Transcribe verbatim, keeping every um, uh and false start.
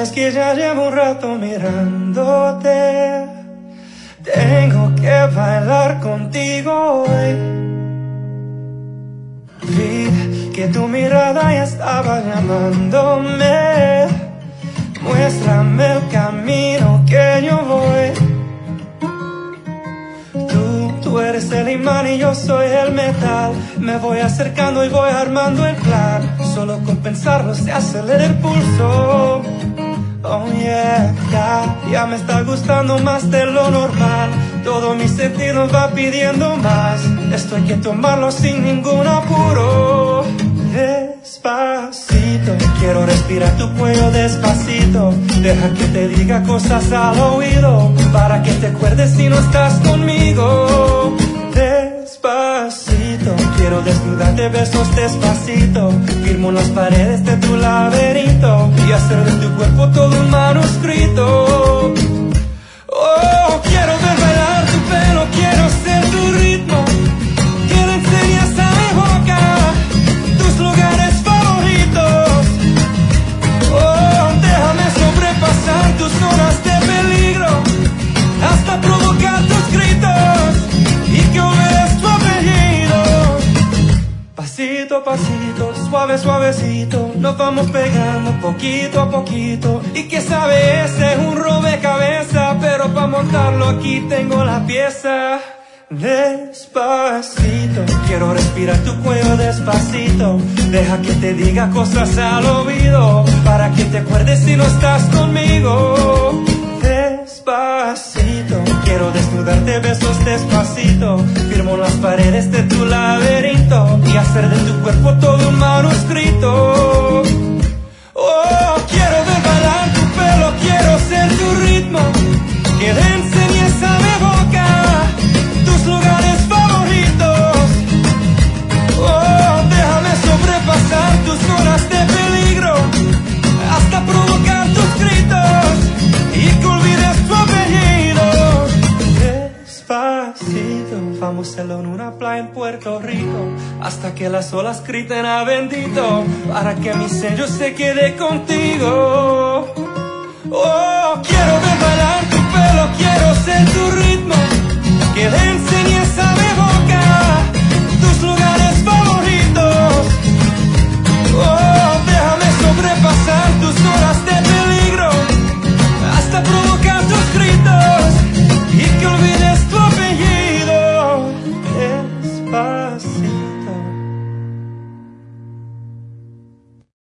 Sabes que ya llevo un rato mirándote. Tengo que bailar contigo hoy. Vi que tu mirada ya estaba llamándome. Muéstrame el camino que yo voy. Tú, tú eres el imán y yo soy el metal. Me voy acercando y voy armando el plan. Solo con pensarlo se acelera el pulso. Oh yeah, ya, ya me está gustando más de lo normal. Todo mi sentido va pidiendo más. Esto hay que tomarlo sin ningún apuro. Despacito, quiero respirar tu cuello despacito. Deja que te diga cosas al oído, para que te acuerdes si no estás conmigo. Despacito, quiero desnudarte besos despacito. Firmo las paredes de tu laberinto y hacer de tu cuerpo todo un manuscrito. Oh, quiero ver bailar tu pelo, quiero ser tu ritmo. Que le enseñes a mi boca tus lugares favoritos. Oh, déjame sobrepasar tus zonas de peligro, hasta provocar tus gritos y que olvides tu apellido. Pasito a pasito, suave suavecito, nos vamos pegando poquito a poquito. Y que sabe, ese es un rompecabezas, pero para montarlo aquí tengo la pieza. Despacito, quiero respirar tu cuello despacito. Deja que te diga cosas al oído, para que te acuerdes si no estás conmigo. Despacito, quiero desnudarte besos despacito. Firmo las paredes de tu laberinto y hacer de tu cuerpo todo un manuscrito. Oh, quiero ver bailar tu pelo, quiero ser tu ritmo. Que le enseñes a mi boca tus lugares favoritos. Oh, déjame sobrepasar tus zonas de peligro, hasta provocar tus gritos y que olvides tu apellido. Despacito, vamos a hacerlo en una playa en Puerto Rico, hasta que las olas griten a bendito, para que mi sello se quede contigo. Oh,